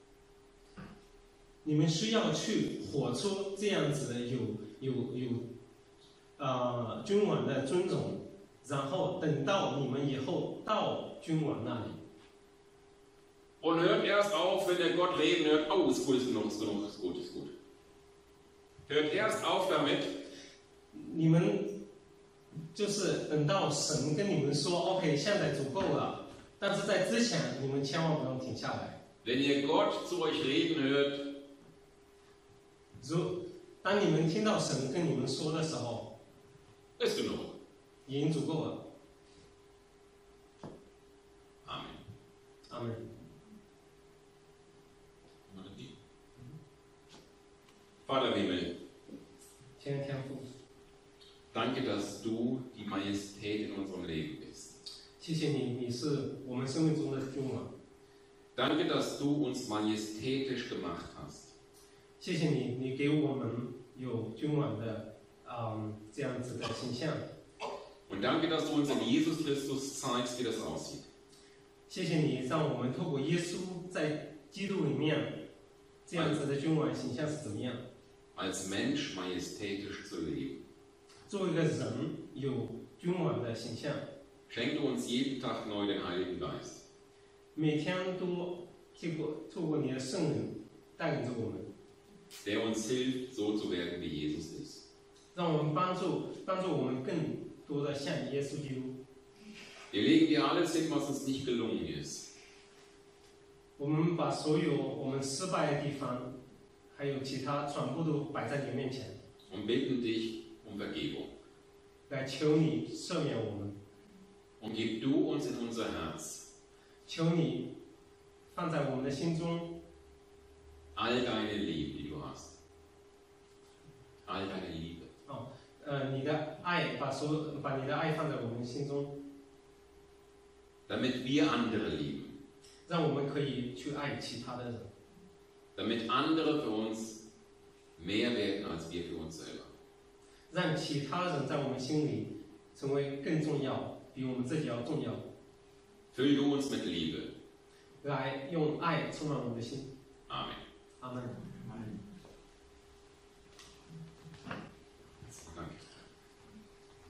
你们需要去活出这样子的君王的尊荣，然后等到你们以后到君王那里。 Und hört erst auf, wenn der Gott reden hört. Oh, ist gut, ist genug, ist genug, ist gut, ist gut. Hört erst auf damit. 你们就是等到神跟你们说 ，OK， 现在足够了。但是在之前，你们千万不用停下来。 Wenn ihr Gott zu euch reden hört, 当你们听到神跟你们说的时候， ist genug. 已经足够了。 Amen. 阿门。 Vater im Himmel, 天父， danke, dass du die Majestät in unserem Leben bist. 谢谢你，你是我们生命中的君王。 Danke, dass du uns majestätisch gemacht hast. 谢谢你，你给我们有君王的这样子的形象。 Und danke, dass du uns in Jesus Christus zeigst, wie das aussieht. 谢谢你让我们透过耶稣在基督里面这样子的君王形象是怎么样？ Als Mensch majestätisch zu leben. 作为一个人有君王的形象， Schenke uns jeden Tag neu den Heiligen Geist. 每天都透过你的圣灵带领着我们， Der uns hilft, so zu werden, wie Jesus ist. 让我们帮助我们更多的像耶稣基督。 Wir legen dir alles hin, was uns nicht gelungen ist. 我们把所有我们失败的地方，还有其他全部都摆在你面前， Und bitten dich um Vergebung. 来求你赦免我们， Und gib du uns in unser Herz 求你放在我们的心中 all deine Liebe, die du hast. All deine Liebe. 你的爱，把你的爱放在我们心中， Damit wir andere lieben. 让我们可以去爱其他的人， Damit andere für uns mehr werden als wir für uns selber. 让其他人在我们心里成为更重要，比我们自己要重要。 Füll du uns mit Liebe. 来用爱充满我们的心。 Amen. 阿门。